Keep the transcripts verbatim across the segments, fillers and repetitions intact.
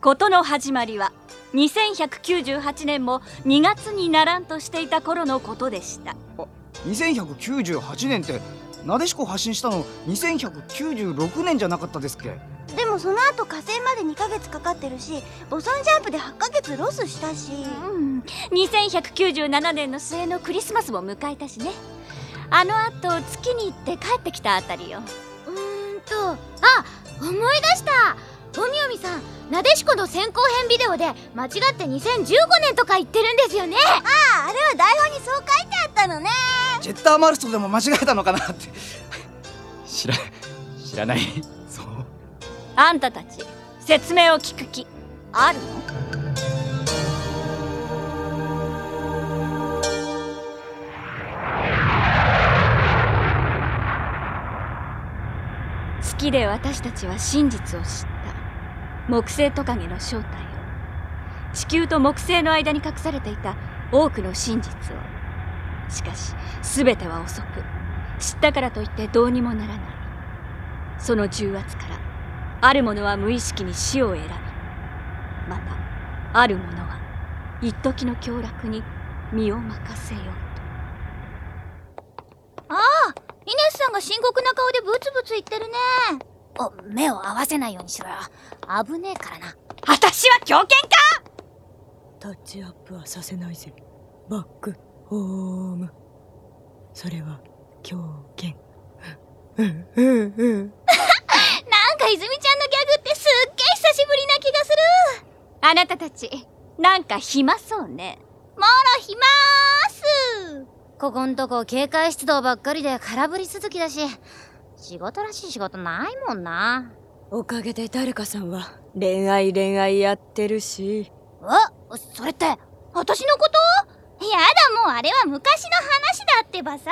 事の始まりはにせんひゃくきゅうじゅうはちねんもにがつにならんとしていた頃のことでした。 あ、にせんひゃくきゅうじゅうはちねんってなでしこ発信したのにせんひゃくきゅうじゅうろくねんじゃなかったですっけ？ でもその後火星までにかげつかかってるし、ボソンジャンプではちかげつロスしたし、 うん、にせんひゃくきゅうじゅうななねんの末のクリスマスも迎えたしね。あのあと月に行って帰ってきたあたりよ。 うーんと、あ、思い出した。おみおみさん、なでしこの先行編ビデオで間違ってにせんじゅうごねんとか言ってるんですよね。 ああ、あれは台本にそう書いてあったのね。 ジェッターマルストでも間違えたのかなって知ら知らない。そう、 あんたたち説明を聞く気あるの？月で私たちは真実を知った。木星トカゲの正体を、地球と木星の間に隠されていた多くの真実を。しかし全ては遅く、知ったからといってどうにもならない。その重圧からある者は無意識に死を選び、またある者は一時の享楽に身を任せようと。 ああ、イネスさんが深刻な顔でブツブツ言ってるね。お、目を合わせないようにしろよ。危ねえからな。 私は狂犬か？ タッチアップはさせないぜ。バックホーム。それは狂犬。 なんか泉ちゃんのギャグってすっげえ久しぶりな気がする。 あなたたちなんか暇そうね。 もろ暇ーす。ここんとこ警戒出動ばっかりで空振り続きだし、仕事らしい仕事ないもんな。 おかげで誰かさんは恋愛恋愛やってるし。 え、それって私のこと？やだ、もうあれは昔の話だってばさ。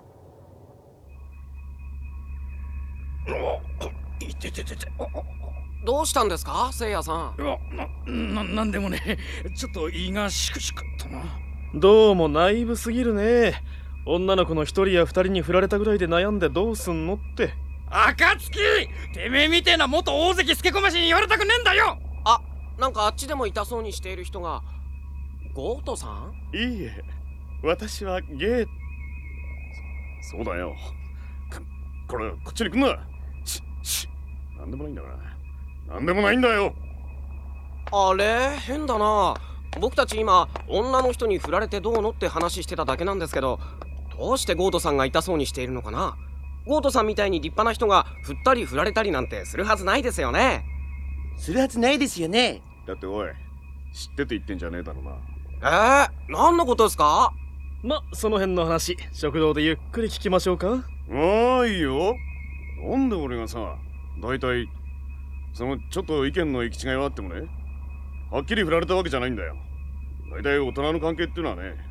いてててて。どうしたんですか、せいやさん。 いや、な、な、なんでもね、ちょっと胃がしくしくっとな。どうもナイブすぎるね。女の子の一人や二人に振られたぐらいで悩んでどうすんのって。暁、てめえみてえな元大関スケコマシに言われたくねえんだよ。 あ、なんかあっちでも痛そうにしている人が。ゴートさん？ いいえ、私はゲイ。そ、そうだよ。これ、こっちに来んな。し、し、なんでもないんだから。なんでもないんだよ。 あれ、変だな。僕たち今女の人に振られてどうのって話してただけなんですけど、どうしてゴートさんが痛そうにしているのかな。ゴートさんみたいに立派な人が振ったり振られたりなんてするはずないですよね。 するはずないですよね。 だっておい、知ってて言ってんじゃねえだろうな。 えー、何のことですか？ ま、その辺の話、食堂でゆっくり聞きましょうか。ああ、いいよ。なんで俺がさ、大体そのちょっと意見の行き違いはあってもね、はっきり振られたわけじゃないんだよ。大体大人の関係っていうのはね、